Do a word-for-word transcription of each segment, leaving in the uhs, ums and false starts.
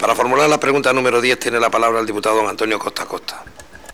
Para formular la pregunta número diez tiene la palabra el diputado don Antonio Costa Costa.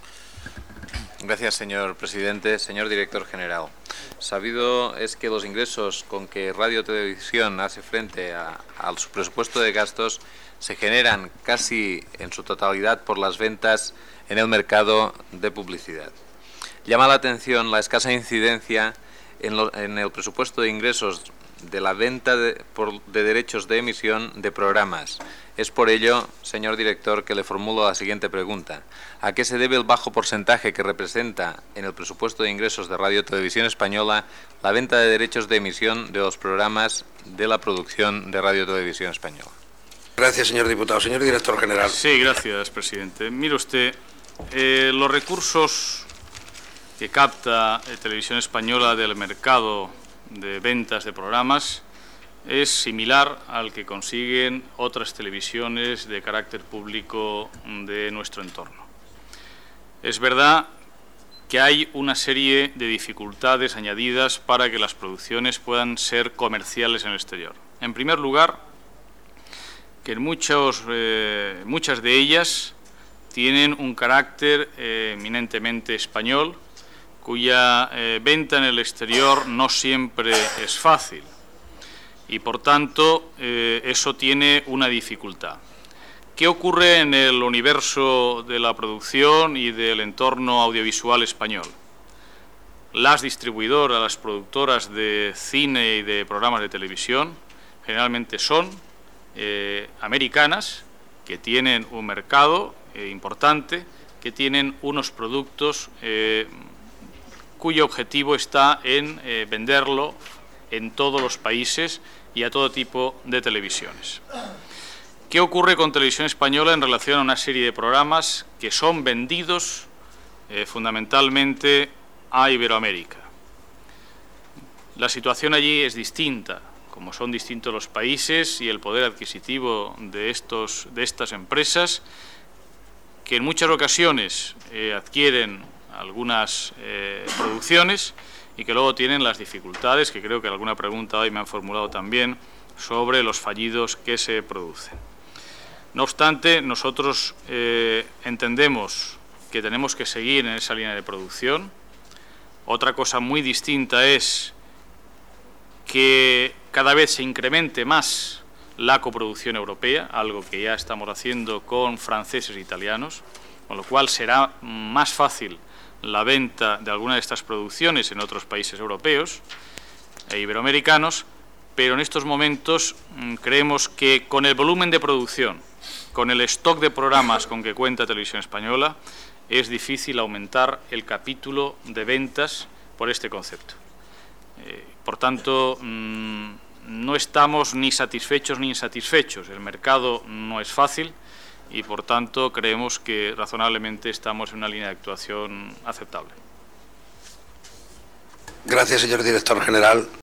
Gracias, señor presidente. Señor director general, sabido es que los ingresos con que Radio Televisión hace frente a, a su presupuesto de gastos se generan casi en su totalidad por las ventas en el mercado de publicidad. Llama la atención la escasa incidencia en, lo, en el presupuesto de ingresos de la venta de, por, de derechos de emisión de programas. Es por ello, señor director, que le formulo la siguiente pregunta. ¿A qué se debe el bajo porcentaje que representa en el presupuesto de ingresos de Radio Televisión Española la venta de derechos de emisión de los programas de la producción de Radio Televisión Española? Gracias, señor diputado. Señor director general. Sí, gracias, presidente. Mire usted, eh, los recursos que capta eh, Televisión Española del mercado de ventas de programas es similar al que consiguen otras televisiones de carácter público de nuestro entorno. Es verdad que hay una serie de dificultades añadidas para que las producciones puedan ser comerciales en el exterior. En primer lugar, que en muchos, eh, muchas de ellas tienen un carácter eh, eminentemente español, cuya eh, venta en el exterior no siempre es fácil y, por tanto, eh, eso tiene una dificultad. ¿Qué ocurre en el universo de la producción y del entorno audiovisual español? Las distribuidoras, las productoras de cine y de programas de televisión, generalmente son eh, americanas, que tienen un mercado eh, importante, que tienen unos productos eh, cuyo objetivo está en eh, venderlo en todos los países y a todo tipo de televisiones. ¿Qué ocurre con Televisión Española en relación a una serie de programas que son vendidos eh, fundamentalmente a Iberoamérica? La situación allí es distinta, como son distintos los países y el poder adquisitivo de, estos, de estas empresas, que en muchas ocasiones eh, adquieren algunas eh, producciones y que luego tienen las dificultades, que creo que alguna pregunta hoy me han formulado también, sobre los fallidos que se producen. No obstante, nosotros eh, entendemos que tenemos que seguir en esa línea de producción. Otra cosa muy distinta es que cada vez se incremente más la coproducción europea, algo que ya estamos haciendo con franceses e italianos, con lo cual será más fácil la venta de alguna de estas producciones en otros países europeos e iberoamericanos, pero en estos momentos mmm, creemos que con el volumen de producción, con el stock de programas con que cuenta Televisión Española, es difícil aumentar el capítulo de ventas por este concepto. Eh, por tanto, mmm, no estamos ni satisfechos ni insatisfechos. El mercado no es fácil y, por tanto, creemos que razonablemente estamos en una línea de actuación aceptable. Gracias, señor director general.